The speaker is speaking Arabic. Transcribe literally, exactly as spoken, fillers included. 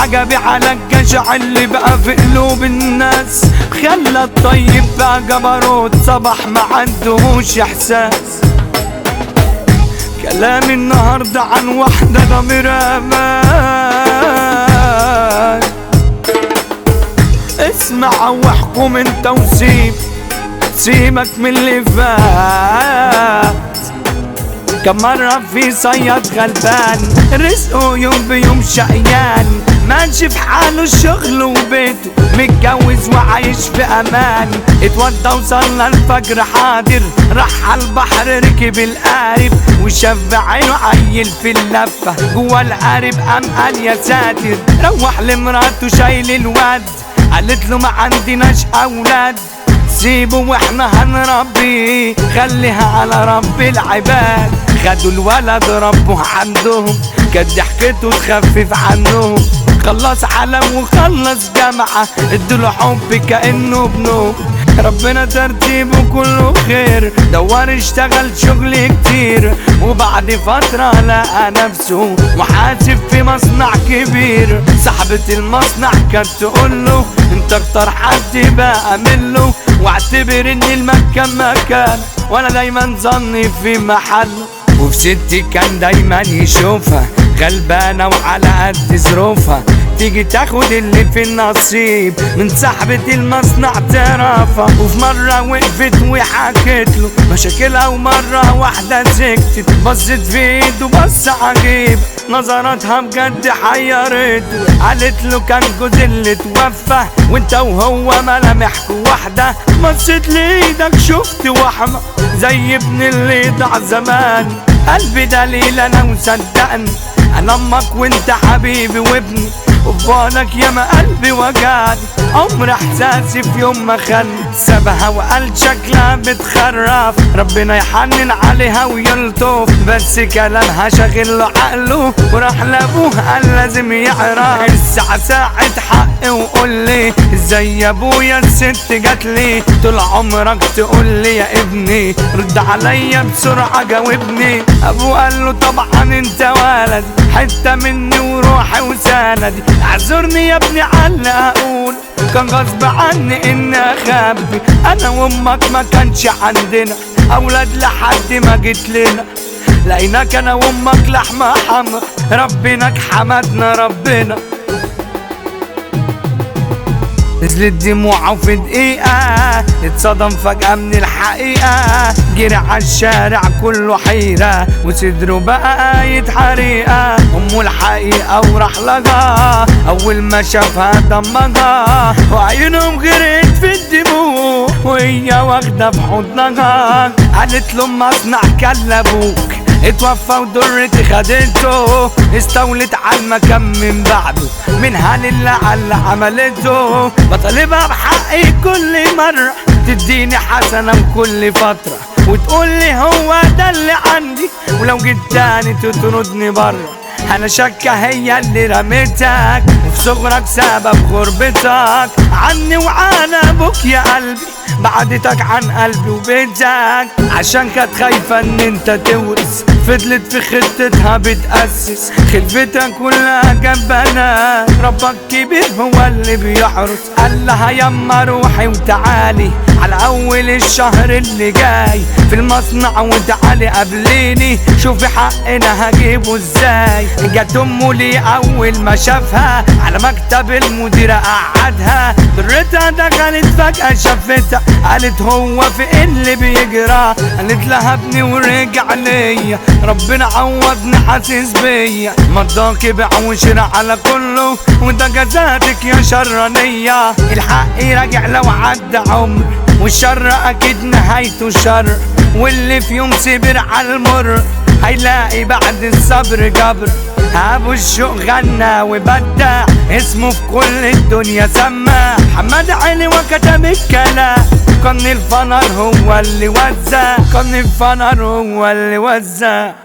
عجبي على الجشع اللي بقى في قلوب الناس، خلى الطيب بقى جبروت صباح ما عندهوش احساس. كلامي النهارده عن واحدة ضميرها مان، اسمع واحكم انت وسيب، سيبك من اللي فات. كم مرة في صياد غلبان رزقه يوم بيوم شقيان، ماشي في حاله الشغل وبيته، متجوز وعايش في امان. اتوضى وصلى الفجر حاضر، راح على البحر ركب القارب، وشاف بعينه عيل في اللفة جوا القارب، قام قال يا ساتر. روح لمراته شايل الواد، قالت له ما عندناش اولاد، سيبه واحنا هنربيه، خليها على رب العباد. خدوا الولد ربوه عندهم، كانت ضحكته تخفف عنهم، خلص علم وخلص جامعة، ادوله حب كأنه ابنه. ربنا ترتيبه كله خير، دور اشتغل شغل كتير، وبعد فترة لقى نفسه محاسب في مصنع كبير. صاحبة المصنع كانت تقوله انت اختار حد بقى منه، واعتبر ان المكان مكان، وانا دايما ظني في محله. وفي ستي كان دايما يشوفها غلبانة وعلى قد ظروفها، تيجي تاخد اللي في النصيب من صاحبة المصنع تعرفها. وفي مرة وقفت وحكت له مشاكلها، ومرة واحدة سكتت، بصت في ايده بص عجيب، نظراتها بجد حيرته. قالت له كان جوز اللي توفى، وانت وهو ملامحكوا واحدة، بصت لايدك شفت وحمة زي ابن اللي ضاع زمان. قلبي دليل انا وصدقني، انا امك وانت حبيبي وابني، وبالك يا ما قلبي وجعني، عمر احساسي في يوم ما خان. سابها وقال شكلها بتخرف، ربنا يحنن عليها ويلطف، بس كلامها شاغل له عقله، وراح لابوه قال لازم يعرف. الساعة ساعة حق وقول لي ازاي يا ابويا الست جات لي، طول عمرك تقول لي يا ابني، رد عليا بسرعة جاوبني. ابوه قال له طبعا انت ولد، حتة مني وروحي وسندي، اعذرني يا ابني على اقول، كان غصب عني اني اخبي، انا وامك ما كانش عندنا اولاد لحد ما جيت لنا، لقيناك انا وامك لحمة حمرا، ربناك حمدنا ربنا. نزلت دموعه في دقيقة، اتصدم فجأة من الحقيقة، جري عالشارع كله حيرة، وصدره بقى يتحريقة. أمه الحقيقة وراح لها، أول ما شافها دمجها، وعينهم غرقت في الدموع، وهي واخدة في حضنها. قالت له مصنع كلبوك اتوفى ودرتي خدته، استولت على المكان من بعده، منها لله على اللي عملته. بطالبها بحقي كل مرة، تديني حسنة وكل فترة، وتقولي هو ده اللي عندي، ولو جيت تاني تطردني بره. انا شاكة هي اللي رميتك، وفي صغرك سبب غربتك عني وعن ابوك يا قلبي، بعدتك عن قلبي وبيتك، عشان كانت خايفة ان انت تورث، فضلت في خطتها بتأسس، خلفتها كلها جنبنا، ربك كبير هو اللي بيحرس. قال لها يما روحي وتعالي على اول الشهر اللي جاي في المصنع، وتعالي قابليني شوفي حقنا هجيبه ازاي. جت امه لي اول ما شافها على مكتب المديرة قعدها، ضرتها دخلت فجأة شافتها، قالت هو في ايه اللي بيجرى؟ قالت لها ابني ورجع ليا، ربنا عوضني حاسس بيا، مضاكي بيع وشراء على كله، وده جزاتك يا شرانية. الحق راجع لو عدى عمر، والشر اكيد نهايته شر، واللي في يوم صبر على المر هيلاقي بعد الصبر جبر. ابو الشوق غنى وبدع، اسمه في كل الدنيا سمع، محمد علي وكتب الكلام، كان الفنر هو اللي وزع، كان الفنر هو اللي وزع.